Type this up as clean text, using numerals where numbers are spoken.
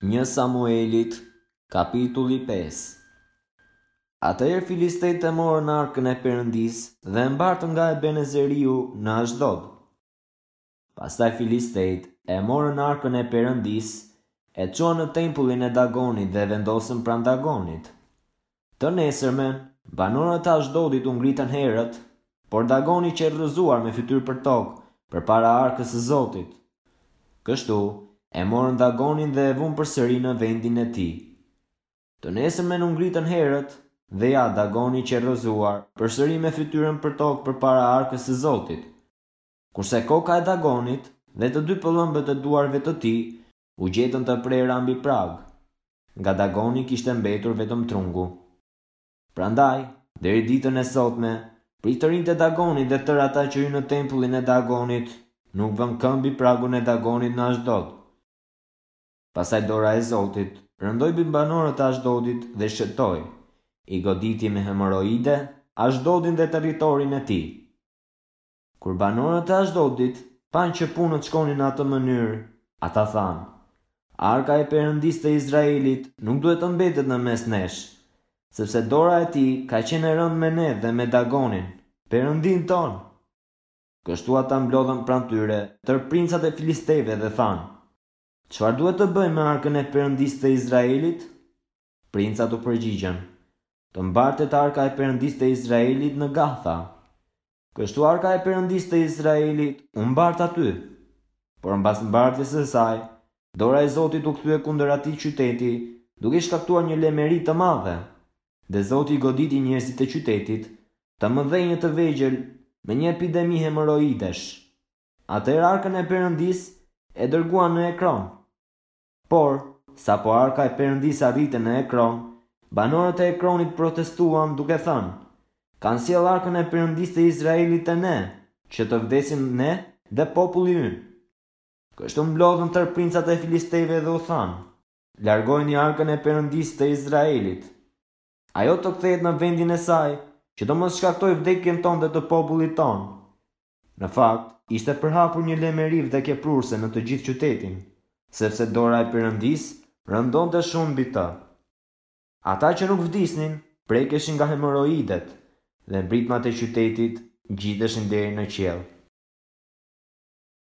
1 Samuelit, kapitulli 5. Atëherë filistejtë e morën arkën e Perëndis dhe e mbartën nga Ebenezeriu në Ashdod. Pastaj filistejtë e morën arkën e Perëndis, e çuan në tempullin e Dagonit dhe vendosën pranë Dagonit. Të nesërmen, banorët e Ashdodit u ngritën herët, por Dagoni që rrëzuar me fytyrë për tokë përpara arkës së Zotit. Kështu e morën Dagonin dhe e vunë përsëri në vendin e tij. Të nesërmen u ngritën herët, dhe ja Dagoni që rrëzuar përsëri me fytyrën për tokë përpara arkës së Zotit. Kurse koka e Dagonit dhe të dy pëllëmbët e duarve të tij u gjetën të prera mbi prag, nga Dagoni kishte mbetur vetëm trungu. Prandaj, deri ditën e sotme, pritërinjtë e Dagonit dhe tërë ata që hynë në tempullin e Dagonit nuk vën këmbë mbi pragun e Dagonit në Ashdod. Pastaj dora e Zotit rëndoi mbi banorët e Ashdodit dhe shëtoi, i goditi me hemoroide Ashdodin dhe territorin e tij. Kur banorët e Ashdodit panë që punët shkonin në atë mënyrë, ata thanë: Arka e Perëndisë të Izraelit nuk duhet të mbetet në mes nesh, sepse dora e tij ka qenë e rëndë me ne dhe me Dagonin, Perëndin ton. Kështu ata mblodhën pranë tyre tërë princat e filistejve dhe thanë: Çfarë duhet të bëjmë me arkën e Perëndisë të Izraelit? Princat u përgjigjen: Të mbartet arka e Perëndisë të Izraelit në Gatha. Kështu arka e Perëndisë të Izraelit u mbart aty. Por mbas mbartjes së saj, dora e Zotit u kthye kundër atij qyteti, duke shkaktuar një lemeri të madhe. Dhe Zoti goditi njerëzit e qytetit, të mëdhenj e të vegjël, me një epidemi hemoroidesh. Atëherë arkën e Perëndisë e dërguan në Ekron. Por, sapo arka e Perëndisë arrite në Ekron, banorët e Ekronit protestuan duke thënë: Kanë sjell arkën e Perëndisë të Izraelit te ne, që të vdesim ne dhe populli ynë. Kështu mblodhën tërë princat e filistejve dhe u thanë: Largojini arkën e Perëndisë të Izraelit. Ajo të kthehet në vendin e saj, që do mos shkaktoj vdekjen tonë dhe të popullit tonë. Në fakt, ishte përhapur një lemeri vdekjeprurse në të gjithë qytetin, sepse dora e Perëndisë rëndonte shumë mbi të. Ata që nuk vdisnin, prekeshin nga hemoroidet, dhe mbritmat e qytetit ngjiteshin deri në qiell.